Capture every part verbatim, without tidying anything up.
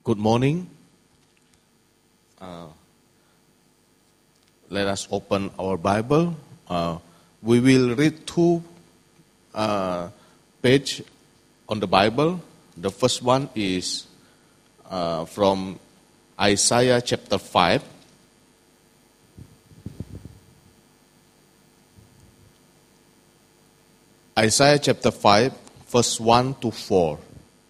Good morning. Uh, let us open our Bible. Uh, we will read two uh, pages on the Bible. The first one is uh, from Isaiah chapter five. Isaiah chapter five, verse one to four.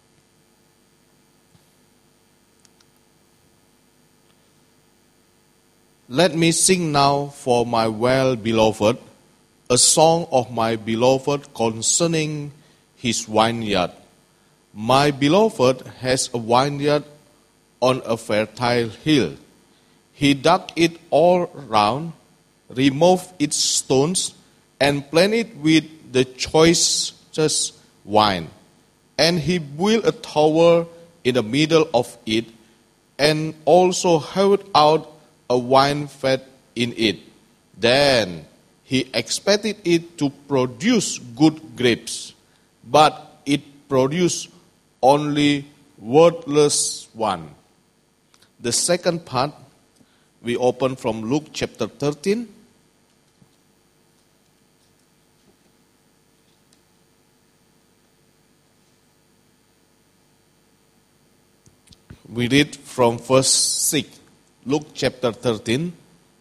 Let me sing now for my well-beloved, a song of my beloved concerning his vineyard. My beloved has a vineyard on a fertile hill. He dug it all round, removed its stones, and planted it with the choicest wine. And he built a tower in the middle of it, and also hewed out a wine vat in it. Then he expected it to produce good grapes, but it produced only worthless one. The second part, we open from Luke chapter thirteen. We read from verse six. Luke chapter thirteen.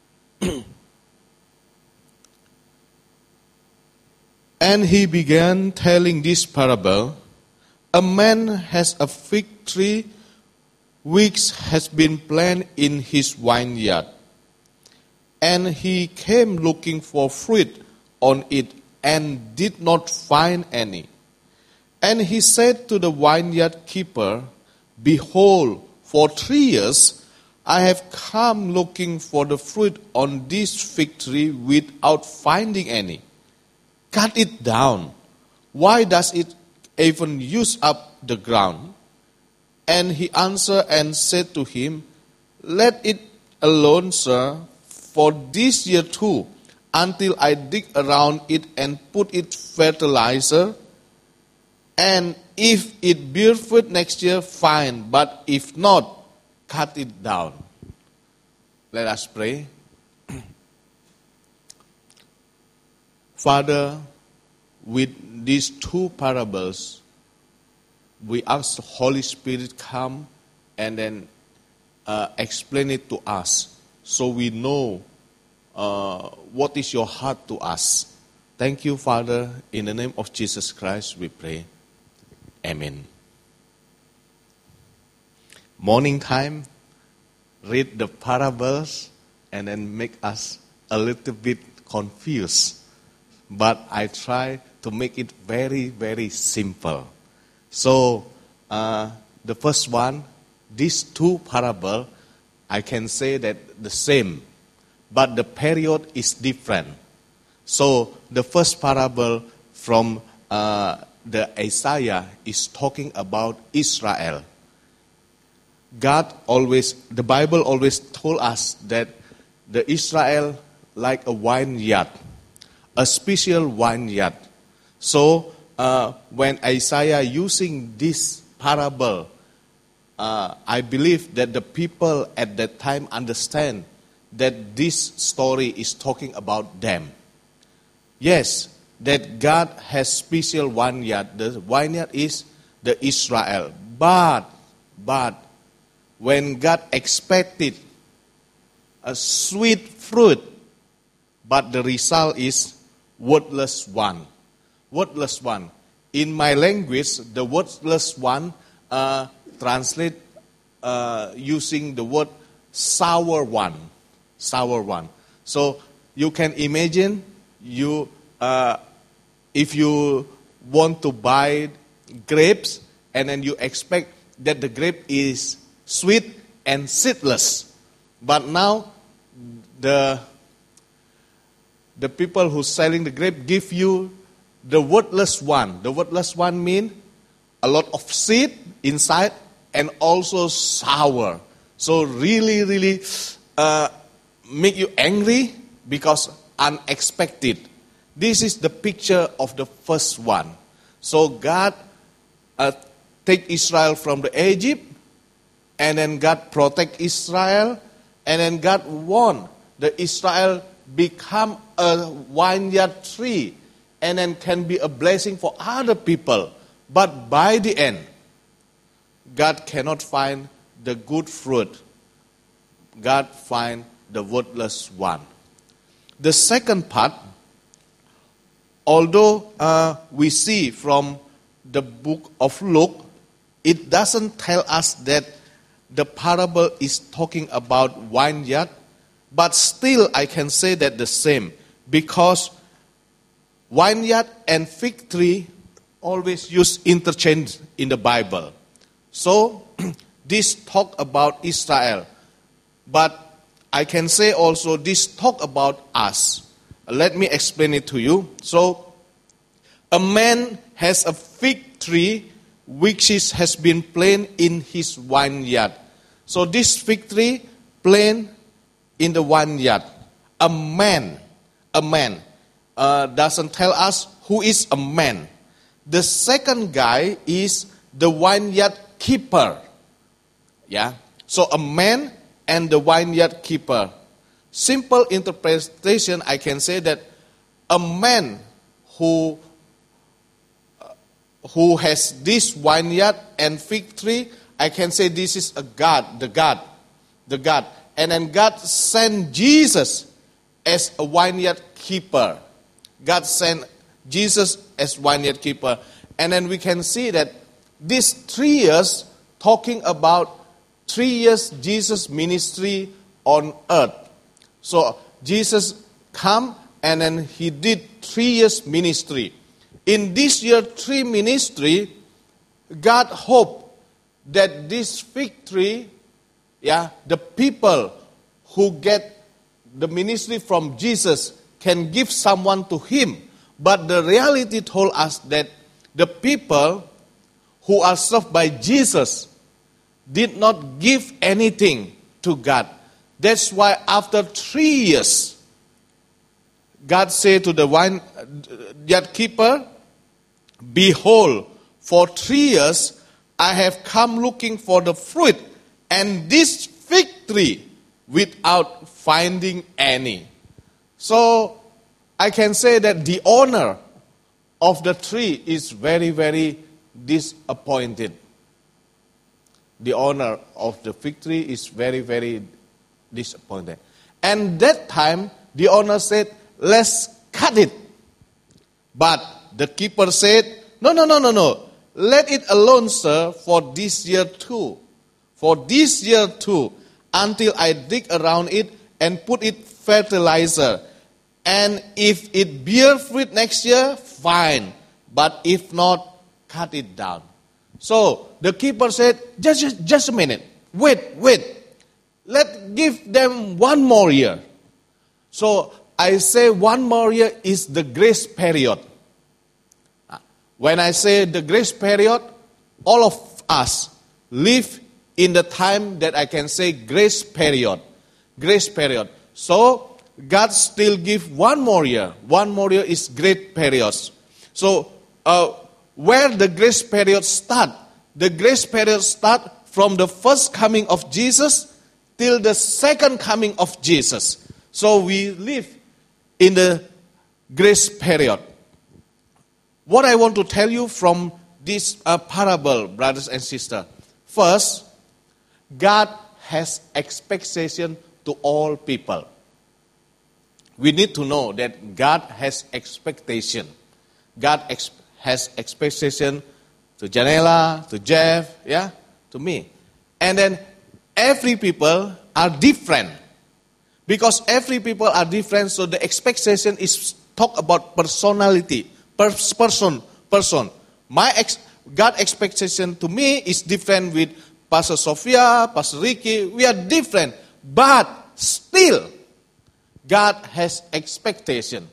And he began telling this parable. A man has a fig tree which has been planted in his vineyard. And he came looking for fruit on it and did not find any. And he said to the vineyard keeper, Behold, for three years I have come looking for the fruit on this fig tree without finding any. Cut it down. Why does it even use up the ground? And he answered and said to him, Let it alone, sir, for this year too, until I dig around it and put it fertilizer. And if it bear fruit next year, fine. But if not, cut it down. Let us pray. Father, with these two parables, we ask the Holy Spirit come and then uh, explain it to us so we know uh, what is your heart to us. Thank you, Father. In the name of Jesus Christ, we pray. Amen. Morning time, read the parables and then make us a little bit confused. But I try to make it very, very simple. So, uh, the first one, these two parables, I can say that the same, but the period is different. So, the first parable from uh, the Isaiah is talking about Israel. God always, the Bible always told us that the Israel like a vineyard, a special vineyard. So uh, when Isaiah using this parable, uh, I believe that the people at that time understand that this story is talking about them. Yes, that God has special vineyard. The vineyard is the Israel. But, but, when God expected a sweet fruit, but the result is worthless one. Worthless one. In my language, the worthless one uh, translate uh, using the word sour one. Sour one. So you can imagine you uh, if you want to buy grapes and then you expect that the grape is sweet and seedless. But now the the people who selling the grape give you the worthless one. The worthless one mean a lot of seed inside and also sour. So really, really uh, make you angry because unexpected. This is the picture of the first one. So God uh, take Israel from the Egypt and then God protect Israel, and then God want the Israel become a vineyard tree, and then can be a blessing for other people. But by the end, God cannot find the good fruit. God find the worthless one. The second part, although uh, we see from the book of Luke, it doesn't tell us that the parable is talking about vineyard, but still I can say that the same, because vineyard and fig tree always use interchange in the Bible. So this talk about Israel, but I can say also this talk about us. Let me explain it to you. So a man has a fig tree which is, has been planted in his vineyard. So this fig tree planted in the vineyard. A man, a man uh, doesn't tell us who is a man. The second guy is the vineyard keeper. Yeah. So a man and the vineyard keeper. Simple interpretation, I can say that a man who who has this vineyard and fig tree, I can say this is a God, the God, the God. And then God sent Jesus as a vineyard keeper. God sent Jesus as vineyard keeper. And then we can see that these three years, talking about three years Jesus' ministry on earth. So Jesus come and then he did three years ministry. In this year three ministry, God hoped that this fig tree, yeah, the people who get the ministry from Jesus can give someone to him. But the reality told us that the people who are served by Jesus did not give anything to God. That's why after three years, God said to the vineyard keeper, "Behold, for three years I have come looking for the fruit, and this fig tree without finding any." So I can say that the owner of the tree is very, very disappointed. The owner of the fig tree is very, very disappointed. And that time, the owner said, "Let's cut it." But the keeper said, "No, no, no, no, no. Let it alone, sir, for this year too. For this year too, until I dig around it and put it fertilizer. And if it bear fruit next year, fine. But if not, cut it down." So the keeper said, just, just, just a minute. Wait, wait. Let's give them one more year. So I say one more year is the grace period. When I say the grace period, all of us live in the time that I can say grace period. Grace period. So God still give one more year. One more year is great periods. So uh, where the grace period start? The grace period start from the first coming of Jesus till the second coming of Jesus. So we live in the grace period. What I want to tell you from this uh, parable, brothers and sisters. First, God has expectation to all people. We need to know that God has expectation. God ex- has expectation to Janela, to Jeff, yeah, to me. And then every people are different. Because every people are different, so the expectation is talk about personality. Person, person. My ex, God expectation to me is different with Pastor Sophia, Pastor Ricky. We are different, but still, God has expectation.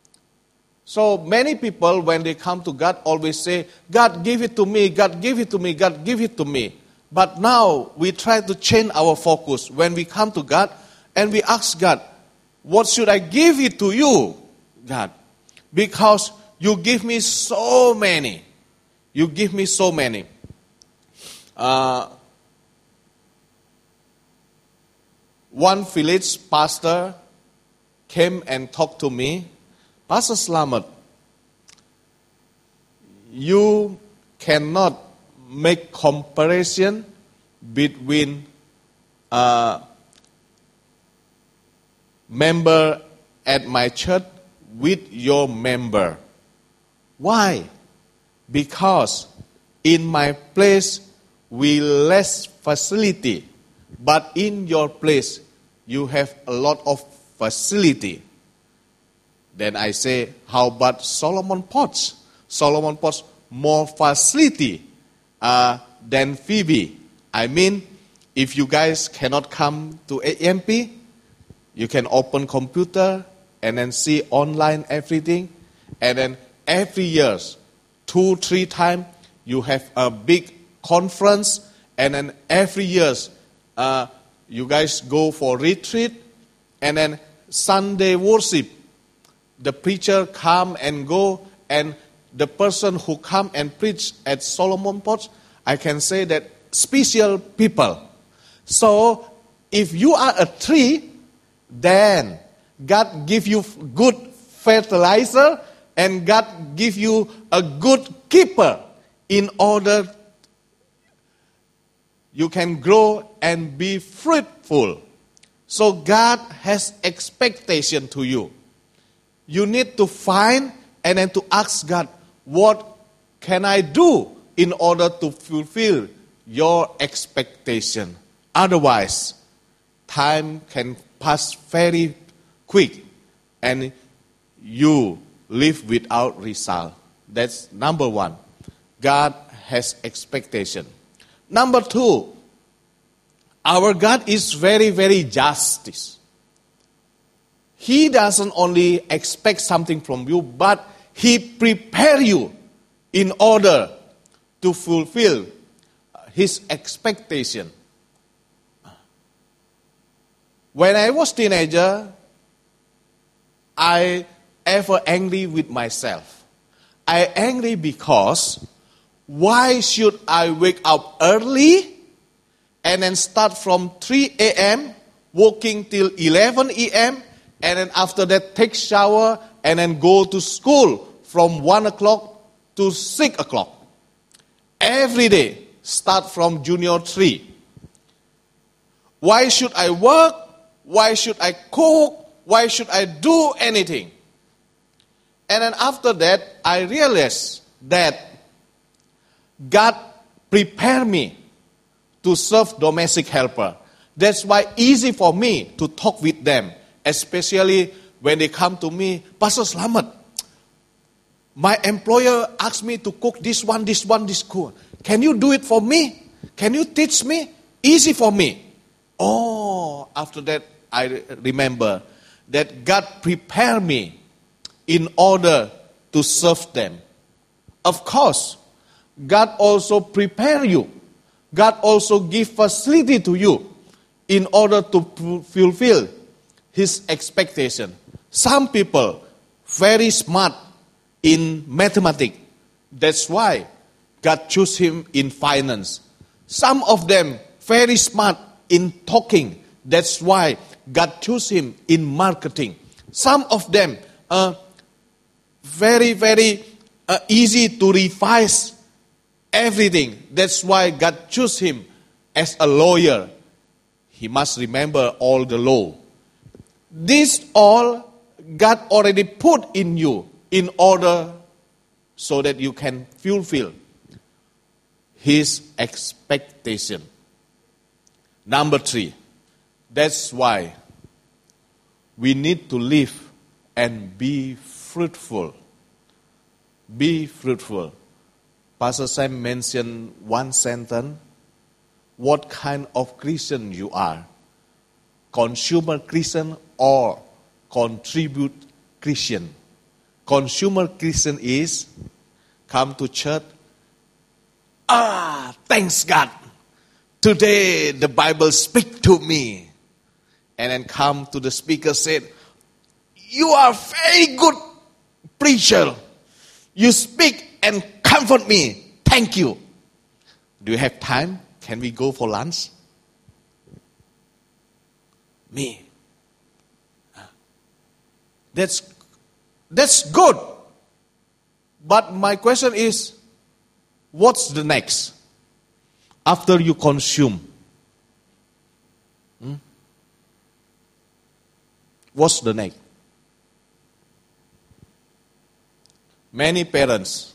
So many people, when they come to God, always say, "God, give it to me. God, give it to me. God, give it to me." But now we try to change our focus. When we come to God and we ask God, "What should I give it to you, God? Because you give me so many. You give me so many." Uh, one village pastor came and talked to me, Pastor Slamet, you cannot make comparison between uh, member at my church with your member. Why? Because in my place we less facility, but in your place you have a lot of facility. Then I say, how about Solomon Potts? Solomon Potts more facility uh, than Phoebe. I mean, if you guys cannot come to A M P, you can open computer and then see online everything. And then every year, two, three times, you have a big conference. And then every year, uh, you guys go for retreat. And then Sunday worship, the preacher come and go. And the person who come and preach at Solomon Potts, I can say that special people. So, if you are a tree, then God give you good fertilizer and God give you a good keeper in order you can grow and be fruitful. So God has expectation to you. You need to find and then to ask God, what can I do in order to fulfill your expectation? Otherwise, time can pass very quick and you live without result. That's number one. God has expectation. Number two, our God is very, very justice. He doesn't only expect something from you, but He prepare you in order to fulfill His expectation. When I was teenager, I ever angry with myself. I angry because why should I wake up early and then start from three a.m. working till eleven a.m. and then after that take shower and then go to school from one o'clock to six o'clock. Every day, start from junior three. Why should I work? Why should I cook? Why should I do anything? And then after that, I realized that God prepared me to serve domestic helper. That's why easy for me to talk with them, especially when they come to me, Pastor Slamet, my employer asked me to cook this one, this one, this one. Can you do it for me? Can you teach me? Easy for me. Oh, after that, I remember that God prepared me in order to serve them. Of course, God also prepare you. God also give facility to you in order to fulfill His expectation. Some people very smart in mathematics. That's why God chose him in finance. Some of them very smart in talking. That's why God chose him in marketing. Some of them are very, very uh, easy to revise everything. That's why God chose him as a lawyer. He must remember all the law. This all God already put in you in order so that you can fulfill His expectation. Number three, that's why we need to live and be fruitful. Be fruitful. Pastor Sam mentioned one sentence. What kind of Christian you are? Consumer Christian or contribute Christian? Consumer Christian is come to church. Ah, thanks God. Today the Bible speak to me. And then come to the speaker said, you are very good preacher. You speak and comfort me. Thank you. Do you have time? Can we go for lunch? me. That's, that's good. But my question is, what's the next? After you consume, hmm? What's the next? Many parents,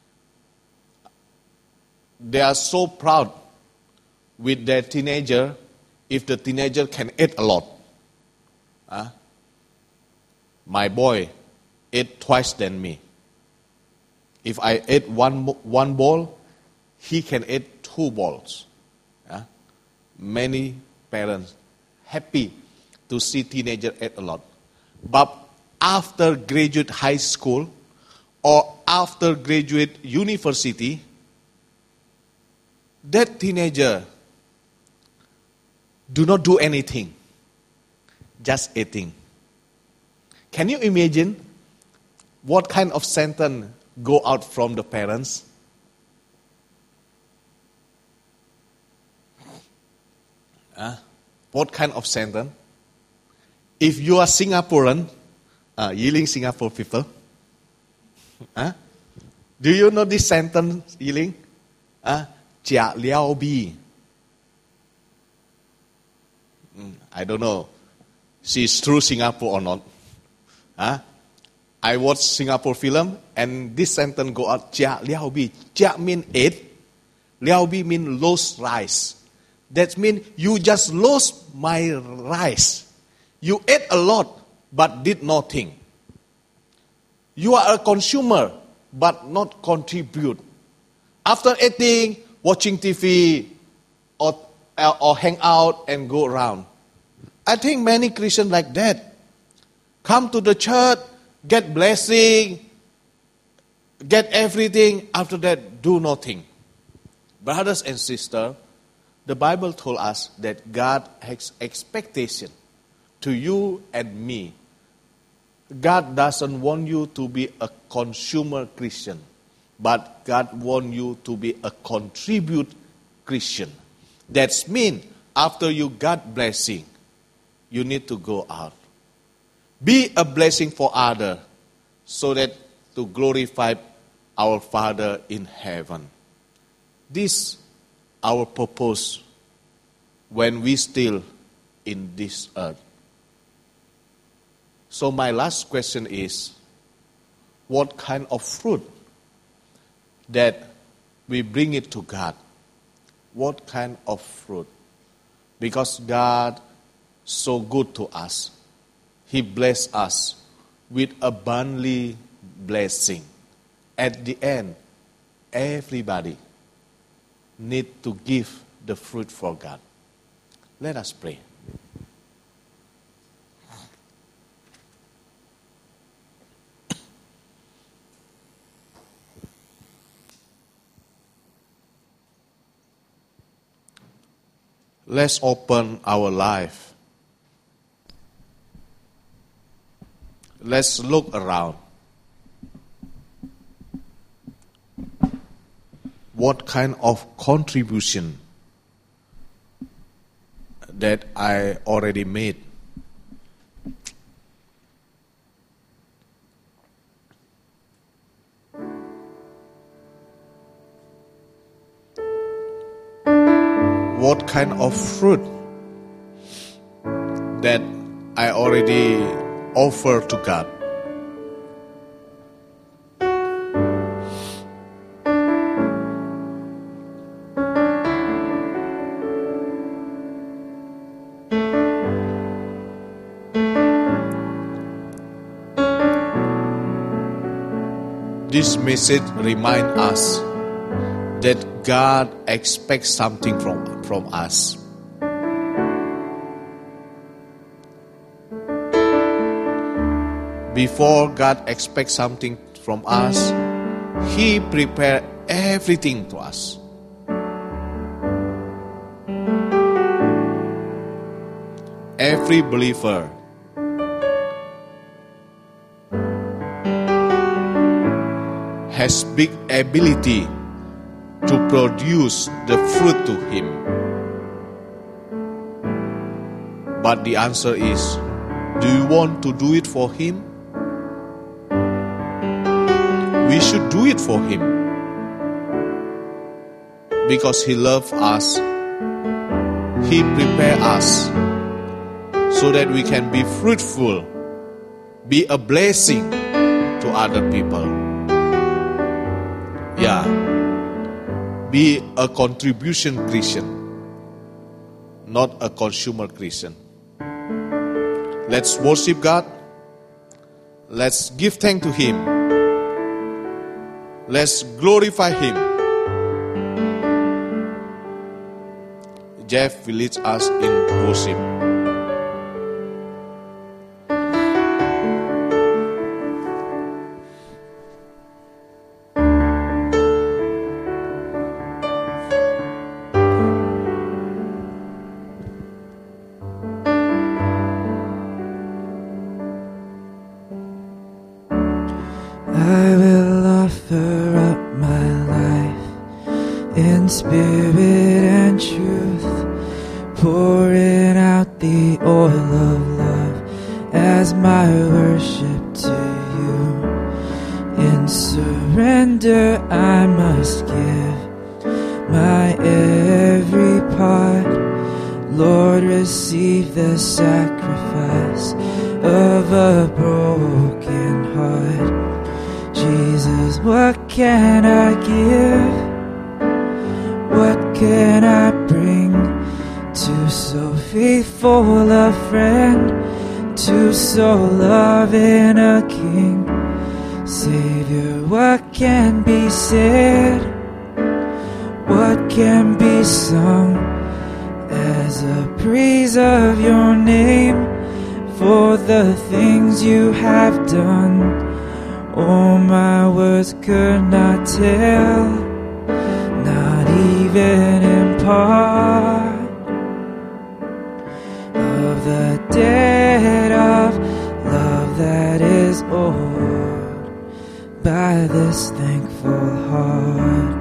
they are so proud with their teenager if the teenager can eat a lot. Huh? My boy ate twice than me. If I ate one one bowl, he can eat two bowls. Huh? Many parents happy to see teenager eat a lot. But after graduate high school or after graduate university, that teenager do not do anything, just eating. Can you imagine what kind of sentence go out from the parents? Uh, what kind of sentence? If you are Singaporean, uh, Yiling Singapore people, uh, do you know this sentence, Yiling? Uh, Jia liao bi. I don't know she's true Singapore or not. Huh? I watch Singapore film and this sentence go out, Jia liao bi. Jia mean eat, liao bi mean lose rice. That means you just lost my rice. You ate a lot but did nothing. You are a consumer but not contribute. After eating, watching T V or, or hang out and go around. I think many Christians like that. Come to the church, get blessing, get everything. After that, do nothing. Brothers and sisters, the Bible told us that God has expectation to you and me. God doesn't want you to be a consumer Christian, but God wants you to be a contribute Christian. That means after you got blessing, you need to go out. Be a blessing for others so that to glorify our Father in heaven. This our purpose when we still in this earth. So my last question is, what kind of fruit that we bring it to God? What kind of fruit? Because God so good to us. He blessed us with abundantly blessing. At the end, everybody need to give the fruit for God. Let us pray. Let's open our life. Let's look around. What kind of contribution that I already made? What kind of fruit that I already offer to God? This message reminds us that God expects something from, from us. Before God expects something from us, He prepared everything to us. Every believer has big ability to produce the fruit to Him. But the answer is, do you want to do it for Him? We should do it for Him. Because He loves us. He prepares us so that we can be fruitful, be a blessing to other people. Yeah. Be a contribution Christian, not a consumer Christian. Let's worship God. Let's give thanks to Him. Let's glorify Him. Jeff will lead us in worship. I will offer up my life in spirit and truth, pouring out the oil of love as my worship to you. In surrender I must give my every part. Lord, receive the sacrifice of a broken heart. Jesus, what can I give? What can I bring to so faithful a friend, to so loving a King? Savior, what can be said? What can be sung as a praise of your name for the things you have done? Oh, my words could not tell, not even in part, of the debt of love that is owed by this thankful heart.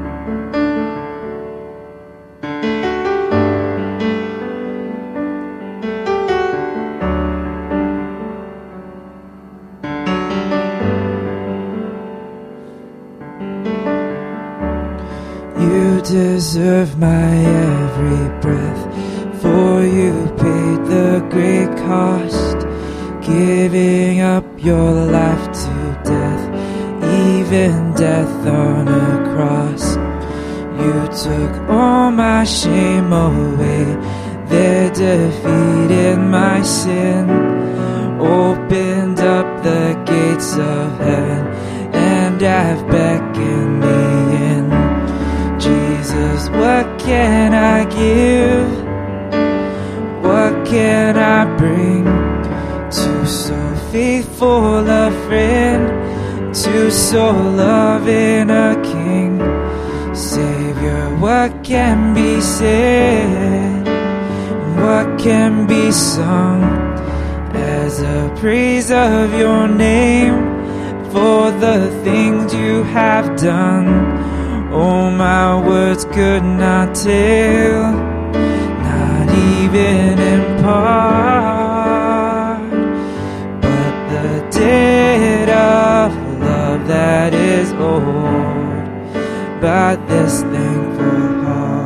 You deserve my every breath, for you paid the great cost, giving up your life to death, even death on a cross. You took all my shame away, there defeated my sin, opened up the gates of heaven, and have beckoned me in. Jesus, what can I give? What can I bring to so faithful a friend, to so loving a King? Savior, what can be said? What can be sung as a praise of your name for the things you have done? Oh, my words could not tell, not even in part, but the debt of love that is owed by this thankful heart.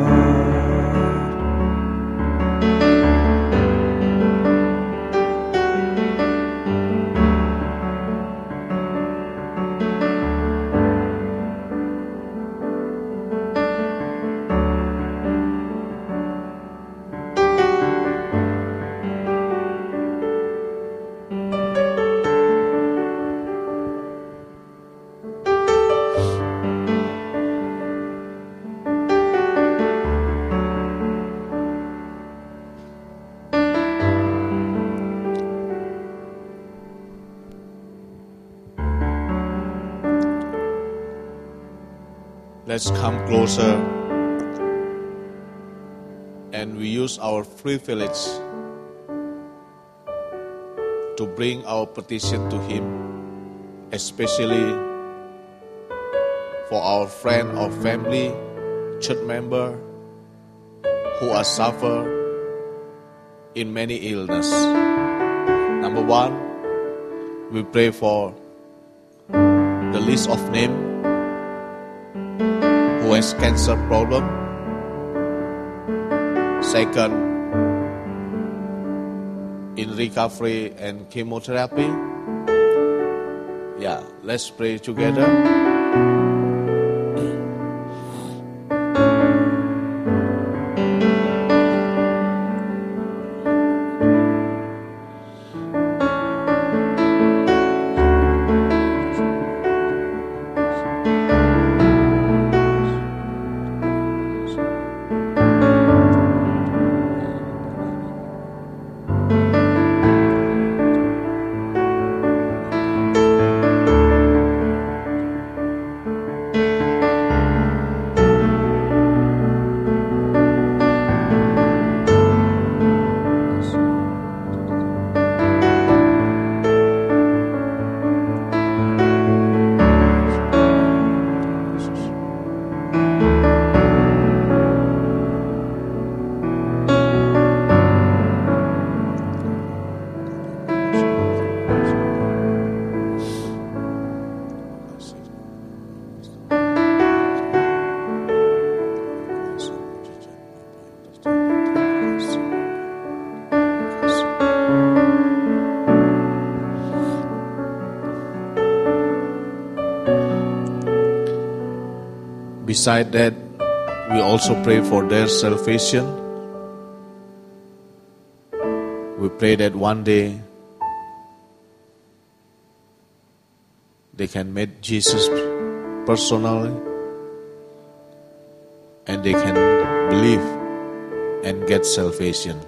Let's come closer and we use our privilege to bring our petition to Him, especially for our friend or family, church member who are suffer in many illness. Number one, we pray for the list of name who has cancer problem. Second, in recovery and chemotherapy. Yeah, let's pray together. Besides that, we also pray for their salvation. We pray that one day they can meet Jesus personally and they can believe and get salvation.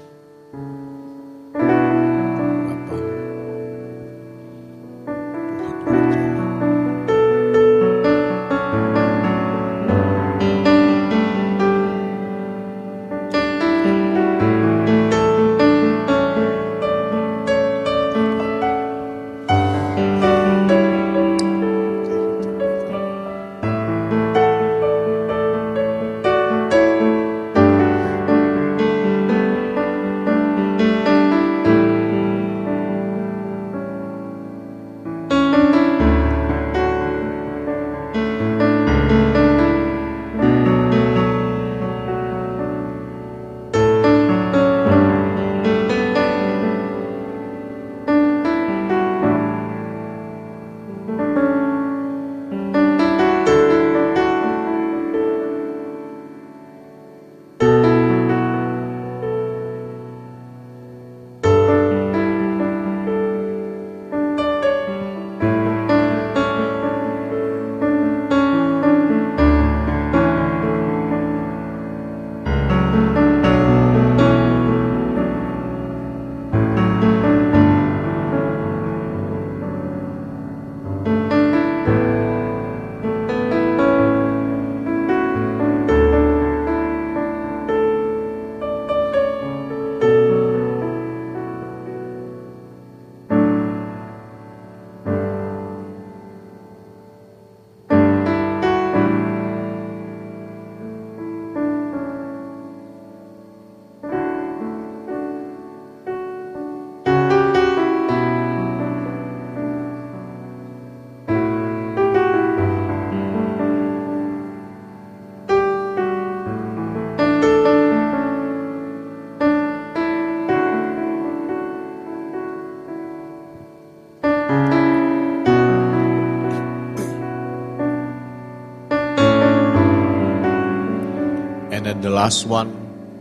And the last one,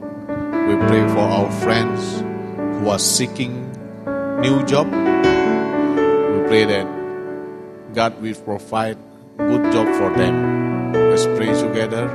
we pray for our friends who are seeking new job. We pray that God will provide good job for them. Let's pray together.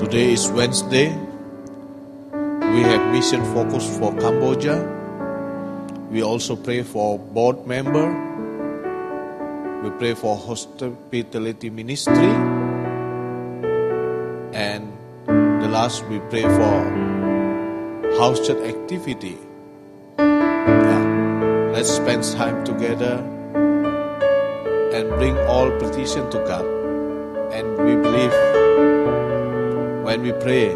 Today is Wednesday. We have mission focus for Cambodia. We also pray for board member. We pray for hospitality ministry. And the last we pray for house church activity. Yeah. Let's spend time together and bring all petition to God. And we believe when we pray,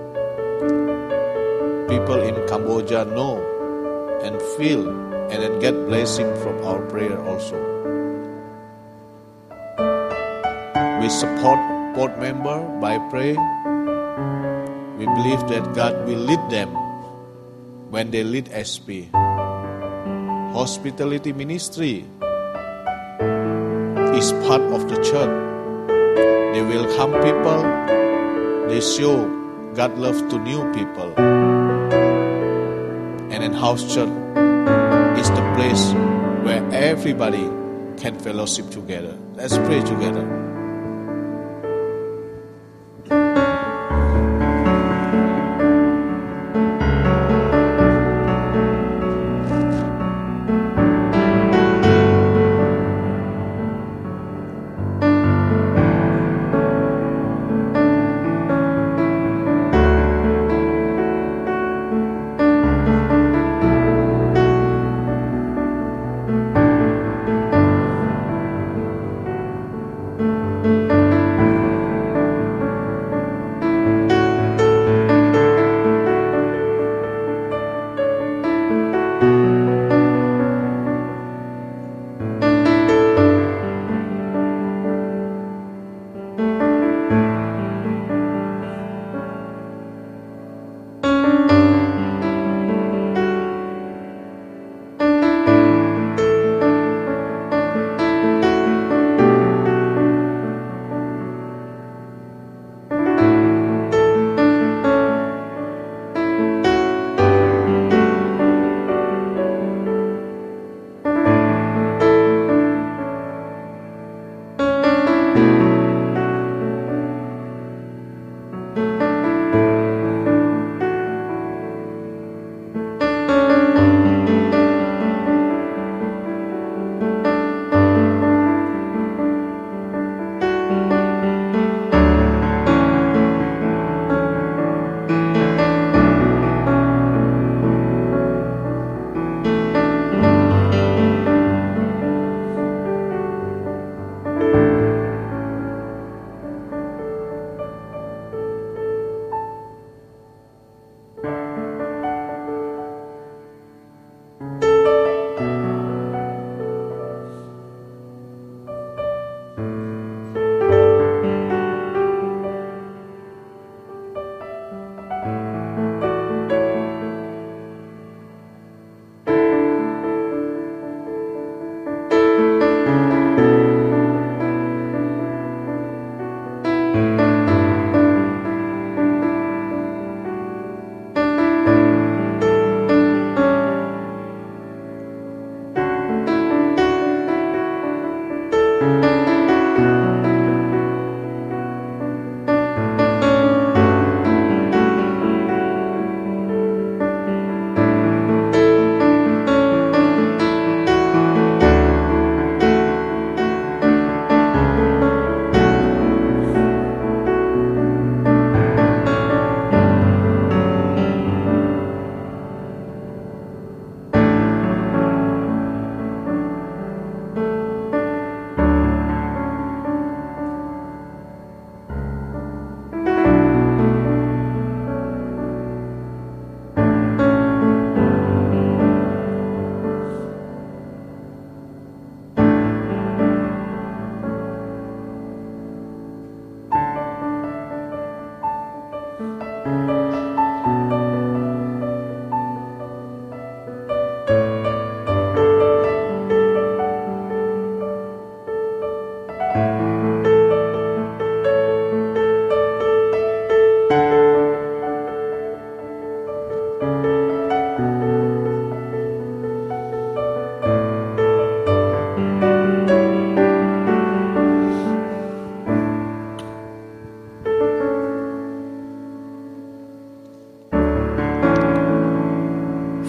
people in Cambodia know and feel and then get blessing from our prayer also. We support board member by praying. We believe that God will lead them when they lead S P. Hospitality ministry is part of the church. They welcome people. They show God love to new people. And then house church is the place where everybody can fellowship together. Let's pray together.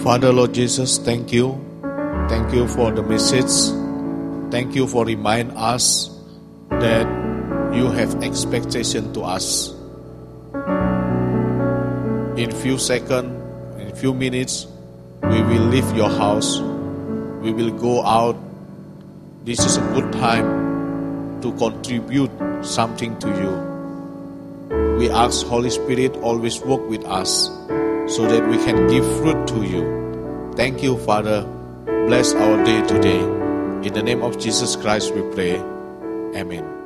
Father, Lord Jesus, thank you. Thank you for the message. Thank you for reminding us that you have expectation to us. In few seconds, in few minutes, we will leave your house. We will go out. This is a good time to contribute something to you. We ask Holy Spirit always work with us so that we can give fruit to you. Thank you, Father. Bless our day today. In the name of Jesus Christ we pray. Amen.